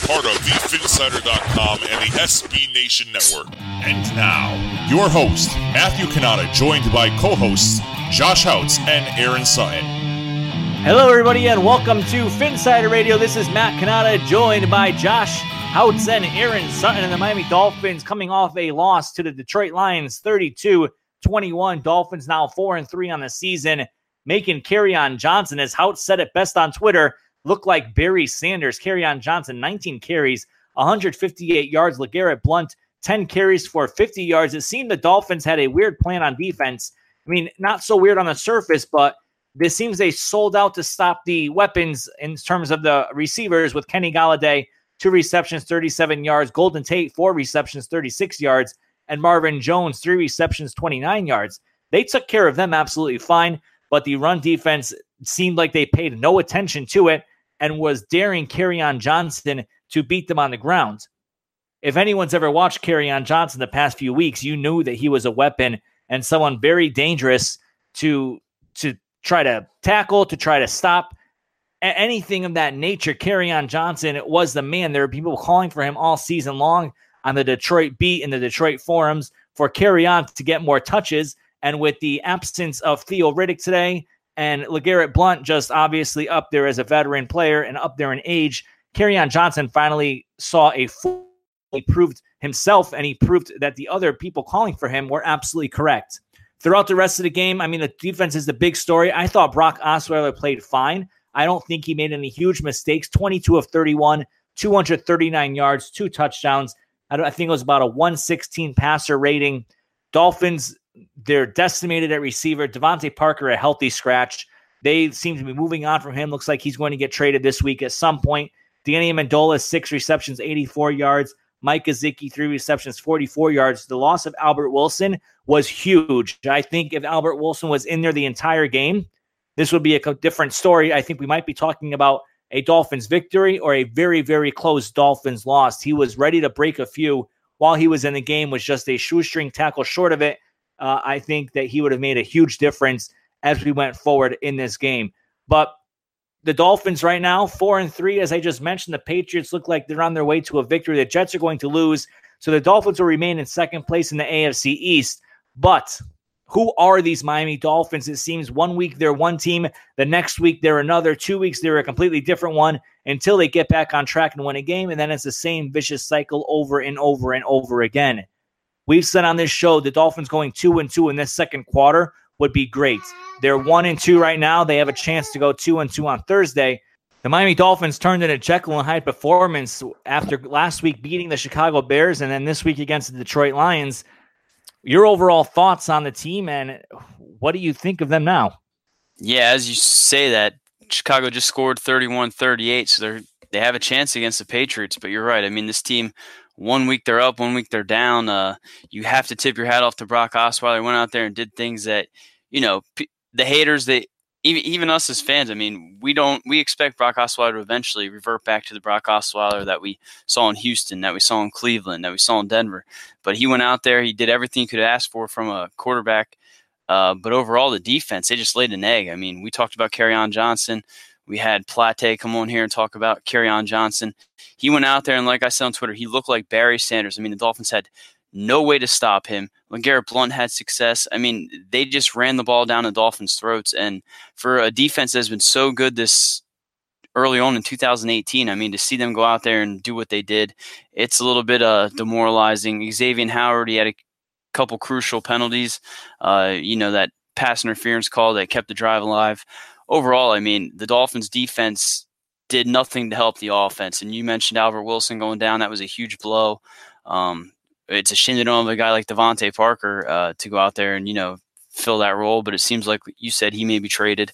part of thefinsider.com and the SB Nation Network. And now, your host, Matthew Cannata, joined by co-hosts Josh Houts and Aaron Sutton. Hello, everybody, and welcome to Finsider Radio. This is Matt Cannata, joined by Josh Houts and Aaron Sutton. And the Miami Dolphins coming off a loss to the Detroit Lions, 32-21. Dolphins now 4-3 on the season, making Kerryon Johnson, as Houts said it best on Twitter, look like Barry Sanders. Kerryon Johnson, 19 carries, 158 yards. LeGarrette Blount, 10 carries for 50 yards. It seemed the Dolphins had a weird plan on defense. I mean, not so weird on the surface, but it seems they sold out to stop the weapons in terms of the receivers, with Kenny Golladay, 2 receptions, 37 yards. Golden Tate, 4 receptions, 36 yards. And Marvin Jones, 3 receptions, 29 yards. They took care of them absolutely fine, but the run defense seemed like they paid no attention to it and was daring Kerryon Johnson to beat them on the ground. If anyone's ever watched Kerryon Johnson the past few weeks, you knew that he was a weapon and someone very dangerous to try to tackle, to try to stop. Anything of that nature. Kerryon Johnson was the man. There were people calling for him all season long on the Detroit beat and the Detroit forums for Kerryon to get more touches. And with the absence of Theo Riddick today, and LeGarrette Blount just obviously up there as a veteran player and up there in age, Kerryon Johnson finally saw he proved himself, and he proved that the other people calling for him were absolutely correct. Throughout the rest of the game, I mean, the defense is the big story. I thought Brock Osweiler played fine. I don't think he made any huge mistakes. 22 of 31, 239 yards, 2 touchdowns. I think it was about a 116 passer rating. Dolphins, they're decimated at receiver. Devontae Parker, a healthy scratch. They seem to be moving on from him. Looks like he's going to get traded this week at some point. Danny Amendola, 6 receptions, 84 yards. Mike Gesicki, 3 receptions, 44 yards. The loss of Albert Wilson was huge. I think if Albert Wilson was in there the entire game, this would be a different story. I think we might be talking about a Dolphins victory or a very, very close Dolphins loss. He was ready to break a few while he was in the game, was just a shoestring tackle short of it. I think that he would have made a huge difference as we went forward in this game. But the Dolphins right now, 4-3, as I just mentioned. The Patriots look like they're on their way to a victory. The Jets are going to lose. So the Dolphins will remain in second place in the AFC East. But who are these Miami Dolphins? It seems 1 week they're one team, the next week they're another, 2 weeks they're a completely different one, until they get back on track and win a game, and then it's the same vicious cycle over and over and over again. We've said on this show the Dolphins going 2-2 in this second quarter would be great. They're 1-2 right now. They have a chance to go 2-2 on Thursday. The Miami Dolphins turned in a Jekyll and Hyde performance after last week beating the Chicago Bears and then this week against the Detroit Lions. Your overall thoughts on the team, and what do you think of them now? Yeah, as you say that, Chicago just scored 31-38, so they have a chance against the Patriots. But you're right. I mean, this team, 1 week they're up, 1 week they're down. You have to tip your hat off to Brock Osweiler. Went out there and did things that, the haters, even us as fans, I mean, we expect Brock Osweiler to eventually revert back to the Brock Osweiler that we saw in Houston, that we saw in Cleveland, that we saw in Denver. But he went out there, he did everything he could ask for from a quarterback. But overall, the defense, they just laid an egg. I mean, we talked about Kerryon Johnson. We had Plate come on here and talk about Kerryon Johnson. He went out there, and like I said on Twitter, he looked like Barry Sanders. I mean, the Dolphins had no way to stop him. LeGarrette Blount had success. I mean, they just ran the ball down the Dolphins' throats. And for a defense that's been so good this early on in 2018, I mean, to see them go out there and do what they did, it's a little bit demoralizing. Xavier Howard, he had a couple crucial penalties, that pass interference call that kept the drive alive. Overall, I mean, the Dolphins' defense did nothing to help the offense. And you mentioned Albert Wilson going down. That was a huge blow. It's a shame they don't have a guy like Devontae Parker to go out there and, fill that role. But it seems like you said he may be traded.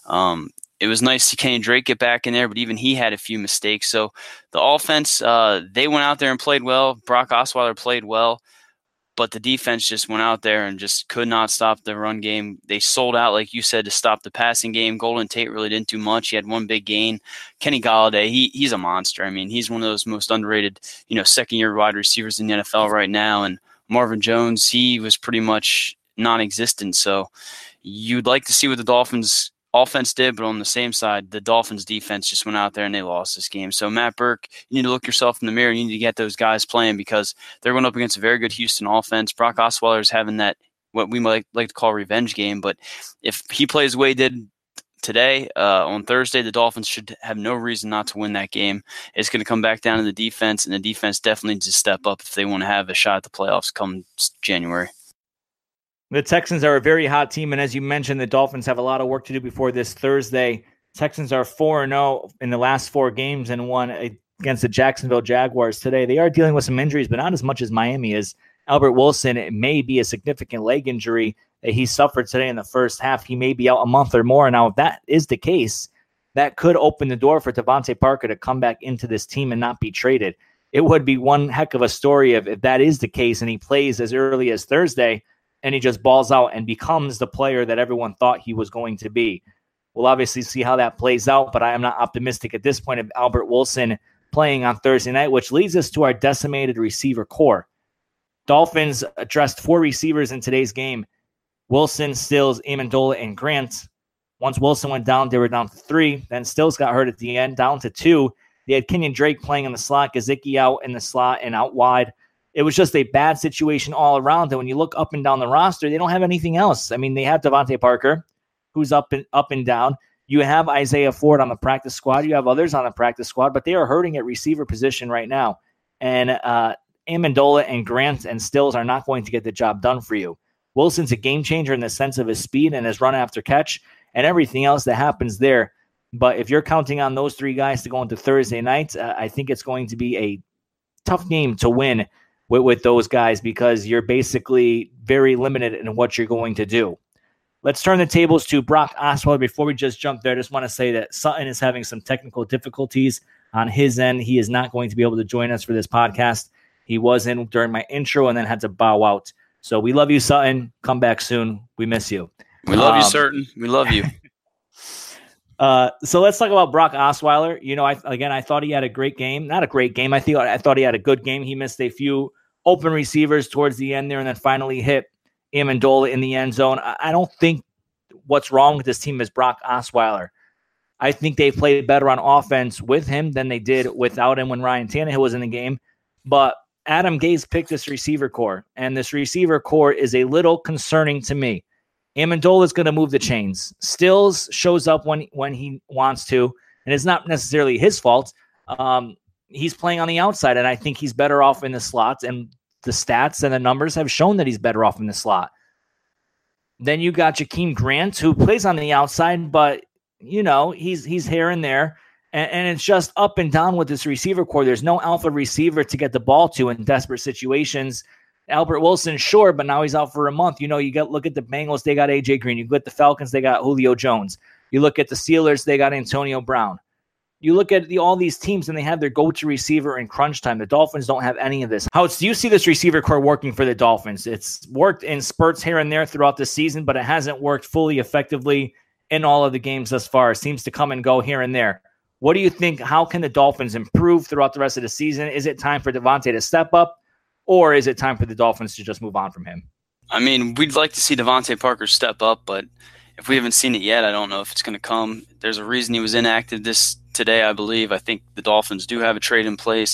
It was nice to see Kenny Drake get back in there, but even he had a few mistakes. So the offense, they went out there and played well. Brock Osweiler played well. But the defense just went out there and just could not stop the run game. They sold out, like you said, to stop the passing game. Golden Tate really didn't do much. He had one big gain. Kenny Golladay, he's a monster. I mean, he's one of those most underrated, second-year wide receivers in the NFL right now. And Marvin Jones, he was pretty much non-existent. So you'd like to see what the Dolphins offense did, but on the same side, the Dolphins defense just went out there and they lost this game. So Matt Burke, you need to look yourself in the mirror. You need to get those guys playing because they're going up against a very good Houston offense. Brock Osweiler is having that, what we might like to call revenge game. But if he plays the way he did today, on Thursday, the Dolphins should have no reason not to win that game. It's going to come back down to the defense, and the defense definitely needs to step up if they want to have a shot at the playoffs come January. The Texans are a very hot team, and as you mentioned, the Dolphins have a lot of work to do before this Thursday. Texans are 4-0 in the last 4 games and won against the Jacksonville Jaguars today. They are dealing with some injuries, but not as much as Miami is. Albert Wilson, it may be a significant leg injury that he suffered today in the first half. He may be out a month or more. Now, if that is the case, that could open the door for Devontae Parker to come back into this team and not be traded. It would be one heck of a story if that is the case and he plays as early as Thursday and he just balls out and becomes the player that everyone thought he was going to be. We'll obviously see how that plays out, but I am not optimistic at this point of Albert Wilson playing on Thursday night, which leads us to our decimated receiver core. Dolphins addressed 4 receivers in today's game: Wilson, Stills, Amendola, and Grant. Once Wilson went down, they were down to 3. Then Stills got hurt at the end, down to 2. They had Kenyon Drake playing in the slot, Gesicki out in the slot and out wide. It was just a bad situation all around. And when you look up and down the roster, they don't have anything else. I mean, they have Devontae Parker, who's up and down. You have Isaiah Ford on the practice squad. You have others on the practice squad, but they are hurting at receiver position right now. And Amendola and Grant and Stills are not going to get the job done for you. Wilson's a game changer in the sense of his speed and his run after catch and everything else that happens there. But if you're counting on those 3 guys to go into Thursday night, I think it's going to be a tough game to win with those guys because you're basically very limited in what you're going to do. Let's turn the tables to Brock Osweiler. Before we just jump there, I just want to say that Sutton is having some technical difficulties on his end. He is not going to be able to join us for this podcast. He was in during my intro and then had to bow out. So we love you, Sutton. Come back soon. We miss you. We love you, Sutton. We love you. So let's talk about Brock Osweiler. You know, I thought he had a great game. Not a great game. I thought he had a good game. He missed a few open receivers towards the end there and then finally hit Amendola in the end zone. I don't think what's wrong with this team is Brock Osweiler. I think they played better on offense with him than they did without him when Ryan Tannehill was in the game. But Adam Gase picked this receiver core, and this receiver core is a little concerning to me. Amendola is going to move the chains. Stills shows up when he wants to, and it's not necessarily his fault. He's playing on the outside, and I think he's better off in the slot, and the stats and the numbers have shown that he's better off in the slot. Then you got Jakeem Grant, who plays on the outside, but, you know, he's here and there, and it's just up and down with this receiver core. There's no alpha receiver to get the ball to in desperate situations. Albert Wilson, sure, but now he's out for a month. You know, look at the Bengals, they got A.J. Green. You look at the Falcons, they got Julio Jones. You look at the Steelers, they got Antonio Brown. You look at all these teams, and they have their go-to receiver in crunch time. The Dolphins don't have any of this. How do you see this receiver core working for the Dolphins? It's worked in spurts here and there throughout the season, but it hasn't worked fully effectively in all of the games thus far. It seems to come and go here and there. What do you think? How can the Dolphins improve throughout the rest of the season? Is it time for Devontae to step up, or is it time for the Dolphins to just move on from him? I mean, we'd like to see Devontae Parker step up, but if we haven't seen it yet, I don't know if it's going to come. There's a reason he was inactive today, I believe. I think the Dolphins do have a trade in place.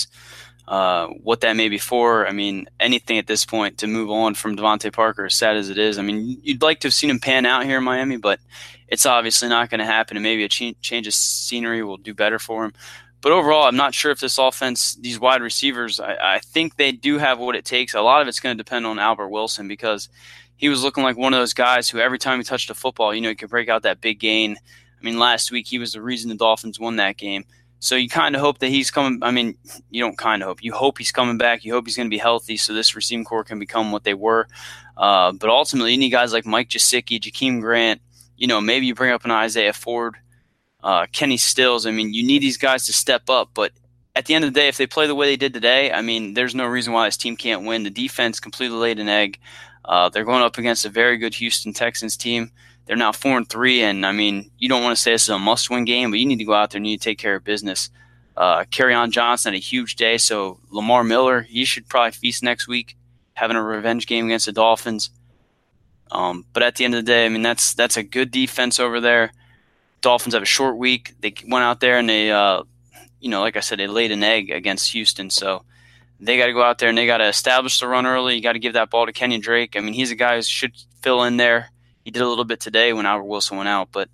What that may be for, I mean, anything at this point to move on from Devontae Parker, as sad as it is. I mean, you'd like to have seen him pan out here in Miami, but it's obviously not going to happen, and maybe a change of scenery will do better for him. But overall, I'm not sure if this offense, these wide receivers, I think they do have what it takes. A lot of it's going to depend on Albert Wilson because he was looking like one of those guys who every time he touched a football, you know, he could break out that big gain. I mean, last week he was the reason the Dolphins won that game. So you kind of hope that he's coming. I mean, you don't kind of hope. You hope he's coming back. You hope he's going to be healthy so this receiving core can become what they were. But ultimately, you need guys like Mike Gesicki, Jakeem Grant. You know, maybe you bring up an Isaiah Ford, Kenny Stills. I mean, you need these guys to step up. But at the end of the day, if they play the way they did today, I mean, there's no reason why this team can't win. The defense completely laid an egg. They're going up against a very good Houston Texans team. They're now 4-3, and I mean, you don't want to say this is a must-win game, but you need to go out there and you need to take care of business. Kerryon Johnson had a huge day, so Lamar Miller, he should probably feast next week, having a revenge game against the Dolphins. But at the end of the day, I mean, that's a good defense over there. Dolphins have a short week. They went out there and they, like I said, they laid an egg against Houston. So they got to go out there and they got to establish the run early. You got to give that ball to Kenyon Drake. I mean, he's a guy who should fill in there. He did a little bit today when Albert Wilson went out, but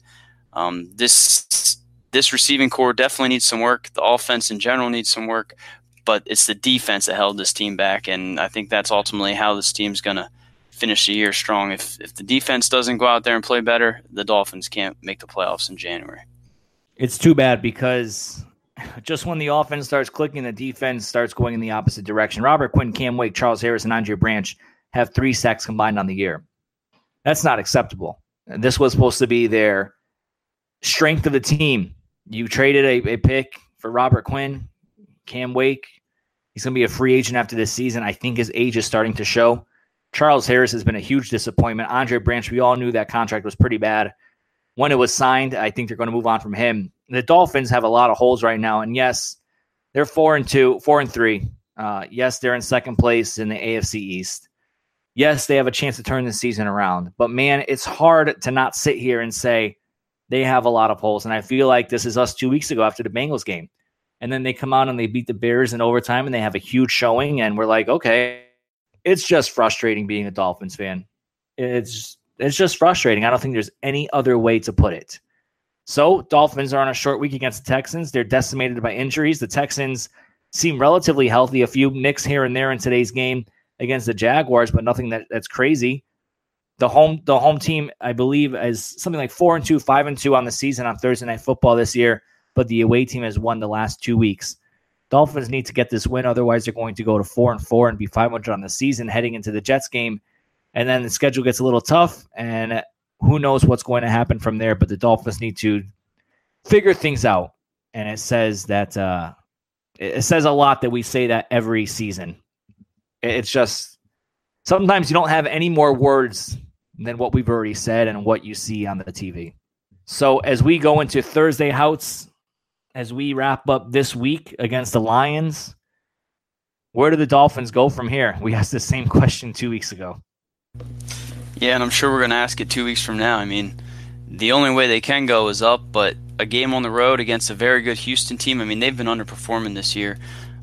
this receiving core definitely needs some work. The offense in general needs some work, but it's the defense that held this team back, and I think that's ultimately how this team's going to finish the year strong. If the defense doesn't go out there and play better, the Dolphins can't make the playoffs in January. It's too bad because just when the offense starts clicking, the defense starts going in the opposite direction. Robert Quinn, Cam Wake, Charles Harris, and Andre Branch have 3 sacks combined on the year. That's not acceptable. And this was supposed to be their strength of the team. You traded a pick for Robert Quinn, Cam Wake. He's going to be a free agent after this season. I think his age is starting to show. Charles Harris has been a huge disappointment. Andre Branch, we all knew that contract was pretty bad. When it was signed, I think they're going to move on from him. The Dolphins have a lot of holes right now, and yes, they're 4-3. Yes, they're in second place in the AFC East. Yes, they have a chance to turn the season around. But, man, it's hard to not sit here and say they have a lot of holes. And I feel like this is us 2 weeks ago after the Bengals game. And then they come out and they beat the Bears in overtime, and they have a huge showing. And we're like, okay, it's just frustrating being a Dolphins fan. It's just frustrating. I don't think there's any other way to put it. So Dolphins are on a short week against the Texans. They're decimated by injuries. The Texans seem relatively healthy. A few nicks here and there in today's game against the Jaguars, but nothing that's crazy. The home team, I believe, is something like 4-2, 5-2 on the season on Thursday Night Football this year, but the away team has won the last 2 weeks. Dolphins need to get this win, otherwise they're going to go to 4-4 and be 500 on the season heading into the Jets game. And then the schedule gets a little tough, and who knows what's going to happen from there, but the Dolphins need to figure things out. And it says that it says a lot that we say that every season. It's just sometimes you don't have any more words than what we've already said and what you see on the TV. So as we go into Thursday, Houts, as we wrap up this week against the Lions, where do the Dolphins go from here? We asked the same question 2 weeks ago. Yeah, and I'm sure we're going to ask it 2 weeks from now. I mean, the only way they can go is up, but a game on the road against a very good Houston team, I mean, they've been underperforming this year.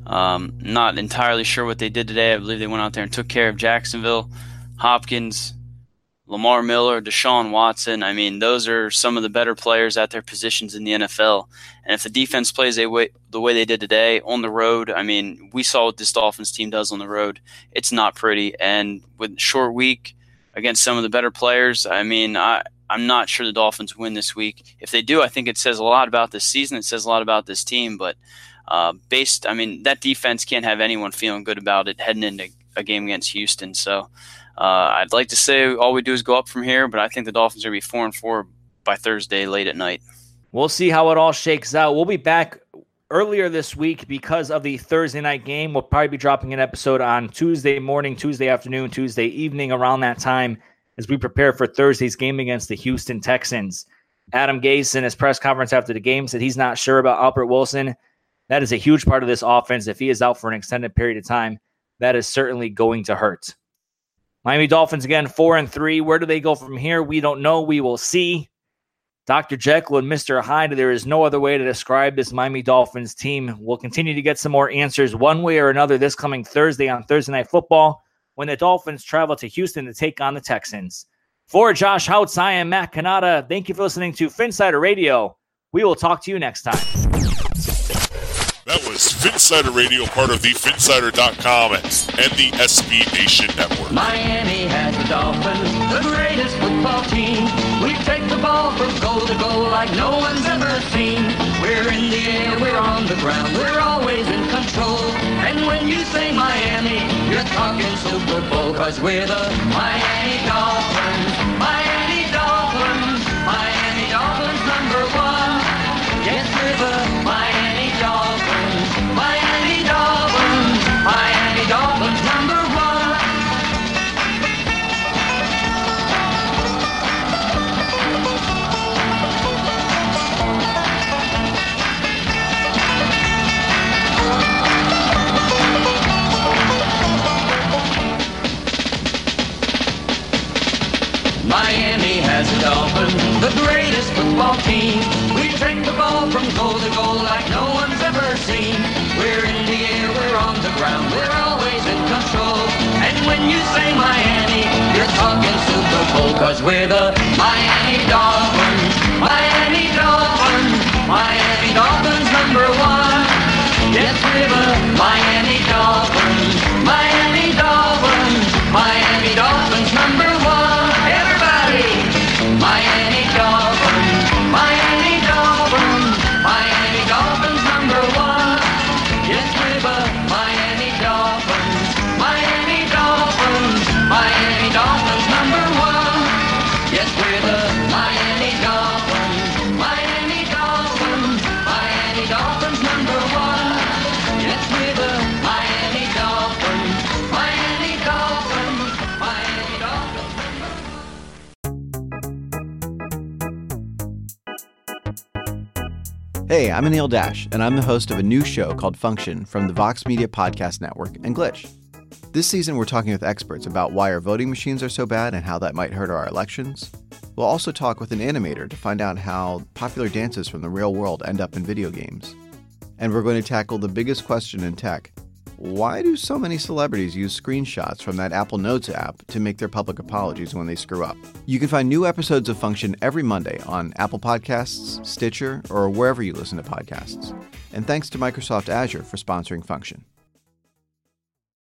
Not entirely sure what they did today. I believe they went out there and took care of Jacksonville, Hopkins, Lamar Miller, Deshaun Watson. I mean, those are some of the better players at their positions in the NFL. And if the defense plays the way they did today on the road, I mean, we saw what this Dolphins team does on the road. It's not pretty. And with a short week against some of the better players, I mean, I'm not sure the Dolphins win this week. If they do, I think it says a lot about this season. It says a lot about this team. But that defense can't have anyone feeling good about it heading into a game against Houston. So I'd like to say all we do is go up from here, but I think the Dolphins are going to be 4-4 by Thursday late at night. We'll see how it all shakes out. We'll be back earlier this week because of the Thursday night game. We'll probably be dropping an episode on Tuesday morning, Tuesday afternoon, Tuesday evening around that time as we prepare for Thursday's game against the Houston Texans. Adam Gase in his press conference after the game said he's not sure about Albert Wilson. That is a huge part of this offense. If he is out for an extended period of time, that is certainly going to hurt. Miami Dolphins, again, 4-3. Where do they go from here? We don't know. We will see. Dr. Jekyll and Mr. Hyde, there is no other way to describe this Miami Dolphins team. We'll continue to get some more answers one way or another this coming Thursday on Thursday Night Football when the Dolphins travel to Houston to take on the Texans. For Josh Houts, I am Matt Canada. Thank you for listening to Phinsider Radio. We will talk to you next time. That was Phinsider Radio, part of the Phinsider.com and the SB Nation Network. Miami has the Dolphins, the greatest football team. We take the ball from goal to goal like no one's ever seen. We're in the air, we're on the ground, we're always in control. And when you say Miami, you're talking Super Bowl, 'cause we're the Miami Dolphins. Miami Dolphins, Miami Dolphins #1. Yes, we're the Miami Dolphins, Miami Dolphins, Miami Dolphins #1. football team. We take the ball from goal to goal like no one's ever seen. We're in the air, we're on the ground, we're always in control. And when you say Miami, you're talking Super Bowl, 'cause we're the Miami Dolphins. Miami Dolphins. Miami Dolphins #1. Yes, we're the Miami Dolphins. Miami Dolphins. Miami Dolphins #1. Everybody! Miami Dolphins. Miami Dolphins. Miami Dolphins #1. Yes, we're the Miami Dolphins. Miami Dolphins. Miami Dolphins #1. Yes, we're the Miami Dolphins. Miami Dolphins. Miami Dolphins #1. Yes, we're the Miami Dolphins. Miami Dolphins. Miami Dolphins. Hey, I'm Anil Dash, and I'm the host of a new show called Function from the Vox Media Podcast Network and Glitch. This season, we're talking with experts about why our voting machines are so bad and how that might hurt our elections. We'll also talk with an animator to find out how popular dances from the real world end up in video games. And we're going to tackle the biggest question in tech. Why do so many celebrities use screenshots from that Apple Notes app to make their public apologies when they screw up? You can find new episodes of Function every Monday on Apple Podcasts, Stitcher, or wherever you listen to podcasts. And thanks to Microsoft Azure for sponsoring Function.